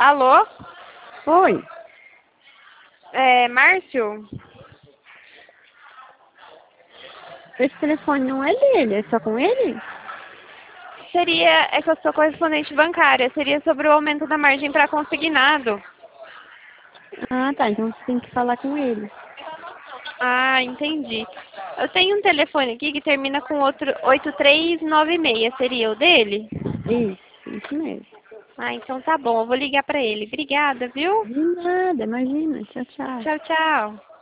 Alô? Oi, É, Márcio? esse telefone não é dele, é só com ele? É que eu sou correspondente bancária, seria sobre o aumento da margem para consignado. Ah, tá, então você tem que falar com ele. Ah, entendi. Eu tenho um telefone aqui que termina com outro 8396, seria o dele? Isso mesmo. Ah, então tá bom, eu vou ligar para ele. Obrigada, viu? De nada, imagina. Tchau, tchau. Tchau, tchau.